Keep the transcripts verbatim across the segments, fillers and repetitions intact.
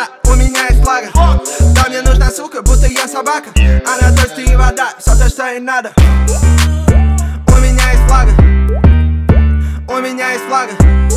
вода, у меня есть флага. Да мне нужна сука, будто я собака. Она дождь и вода, все то, что ей надо. У меня есть флага. У меня есть флага.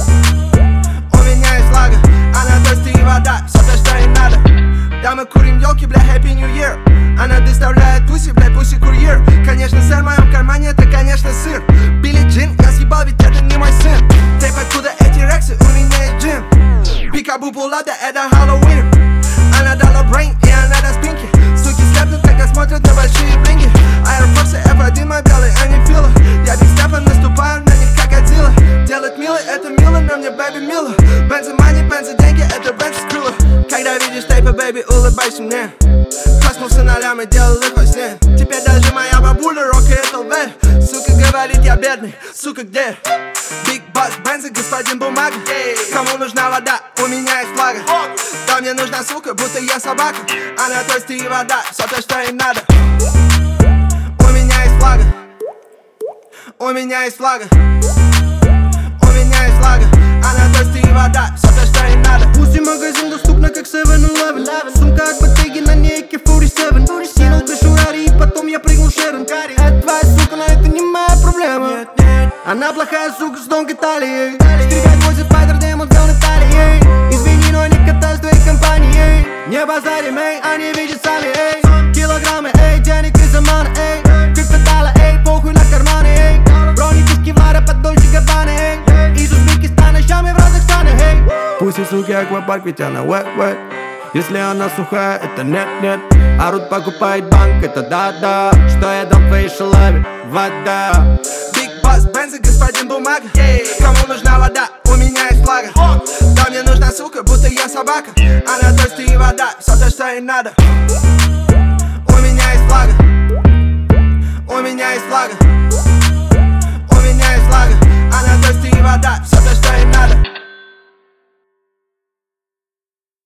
У меня есть флага. Она дождь и вода, все то, что ей надо. Да мы курим елки, бля, Happy New Year. Она доставляет пуси, бля, пуси-курьер. Конечно, сыр в моем кармане, это, конечно, сыр. Билли Джин, я съебал, ведь это не мой сын. Тейп, откуда эти рексы, у меня есть джин. Пикабу пулада, это Хэллоуин. Она дала брейн, и она даст пинки. Суки слепнут, когда смотрят на большие блинги. Аэрофорсы эф один, мой белый, они фила. Я Биг Стефан, наступаю на них как Годзилла. Делать мило, это мило, на мне бэби мило. Бензы мани, бензы деньги, это бензы скрыло. Когда видишь тейпы, бэби, улыбайся мне. Коснулся нолями, делал их во сне. Теперь даже моя бабуля рокает эл ви. Сука говорит, я бедный, сука, где? Биг Бас, бензы, господин бумага. Кому нужна вода, у меня есть флага. Да мне нужна сука, будто я собака. Она дождь и вода, все то, что ей надо. У меня есть флага. У меня есть флага. У меня есть флага. Она дождь и вода, все то, что ей надо. Пусть магазин доступна как севен элевен. Сумка от Bottega, на ней эй кей сорок семь. Скинул крышу Рари и потом я прыгнул Шерон. Это твоя сука, но это не моя проблема. Она плохая сука с тонкой талией. четыре пять восемь Spider Demon взял на талии. Извини, но не катаюсь в твоей компании. Не базарим, эй, они видят сами, эй. Килограммы, эй, денег из Омана, эй. Криптодала, эй, похуй на карманы, эй. Броники с Кевлара под Дольче Габбана, эй. Из Узбекистана, Шами в разных странах, эй. Пусть и суки аквапарк, ведь она wet-wet. Если она сухая, это нет-нет. Арут покупает банк, это да-да. Что я дам твоей шалаве? Вода. Биг Бас, бензы, господин бумага. Кому нужна вода, у меня есть флага. Да мне нужна сука, будто я собака. Она дождь и вода, все то, что ей надо. У меня есть флага. У меня есть флага. У меня есть флага. Она дождь и вода, все то, что ей надо.